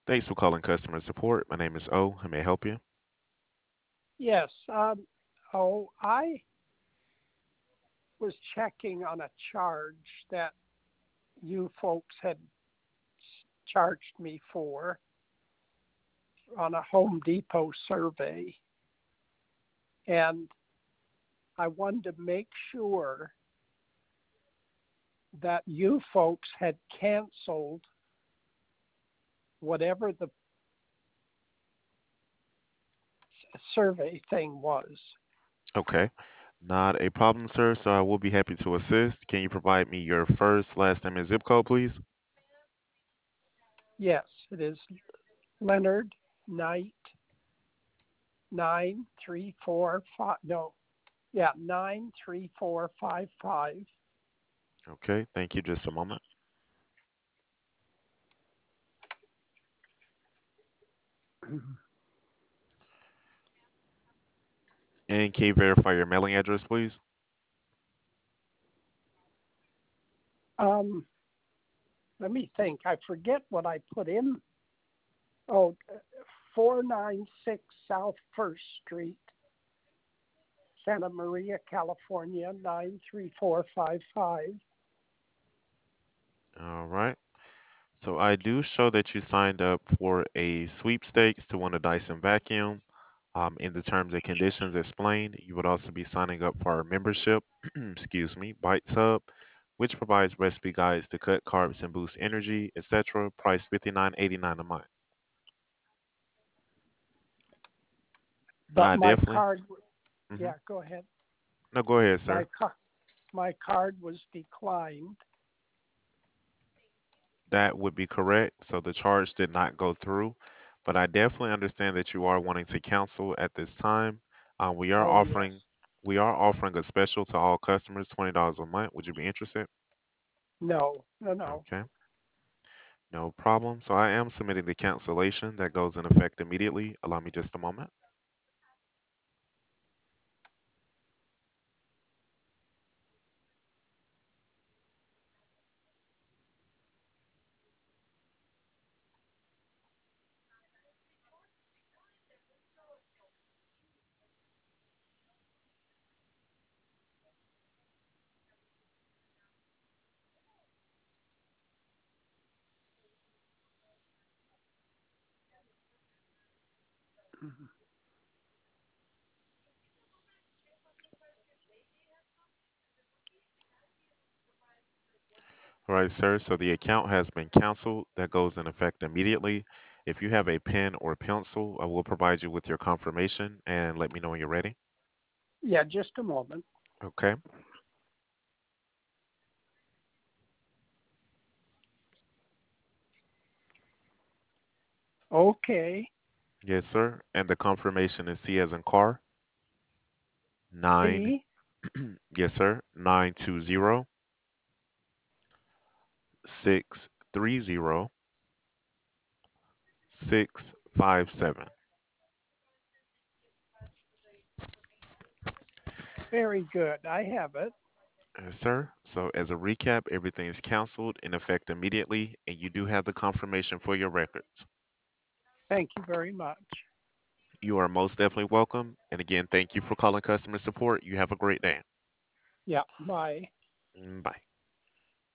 Thanks for calling customer support. My name is O. How may I help you? Yes. I was checking on a charge that you folks had charged me for on a Home Depot survey. And I wanted to make sure that you folks had canceled whatever the survey thing was. Okay. Not a problem, sir. So I will be happy to assist. Can you provide me your first, last name, and zip code, please? Yes, it is Leonard Knight 93455. No, yeah, 93455. Okay. Thank you. Just a moment. And can you verify your mailing address, please? Um, Let me think. I forget what I put in. Oh, 496 South First Street, Santa Maria, California, 93455. All right. So I do show that you signed up for a sweepstakes to win a Dyson vacuum. In the terms and conditions explained, you would also be signing up for our membership, excuse me, Bites Hub, which provides recipe guides to cut carbs and boost energy, etc. Price $59.89 a month. But I my definitely. card, Hmm. yeah, go ahead. No, go ahead, My sir. car, my card was declined. That would be correct. So the charge did not go through, but I definitely understand that you are wanting to cancel at this time. Uh, we are Oh, yes. offering we are offering a special to all customers, $20 a month. Would you be interested? No, no, no. Okay, no problem. So I am submitting the cancellation that goes in effect immediately. Allow me just a moment. All right, sir. So the account has been canceled. That goes in effect immediately. If you have a pen or pencil, I will provide you with your confirmation and let me know when you're ready. Yeah, just a moment. Okay. Okay. Yes, sir. And the confirmation is C as in car. Nine. C, Yes, sir. 920-630-657. very good. I have it. Yes, sir. So as a recap, everything is canceled in effect immediately, and you do have the confirmation for your records. Thank you very much. You are most definitely welcome. And again, thank you for calling customer support. You have a great day. Yeah, bye. Bye.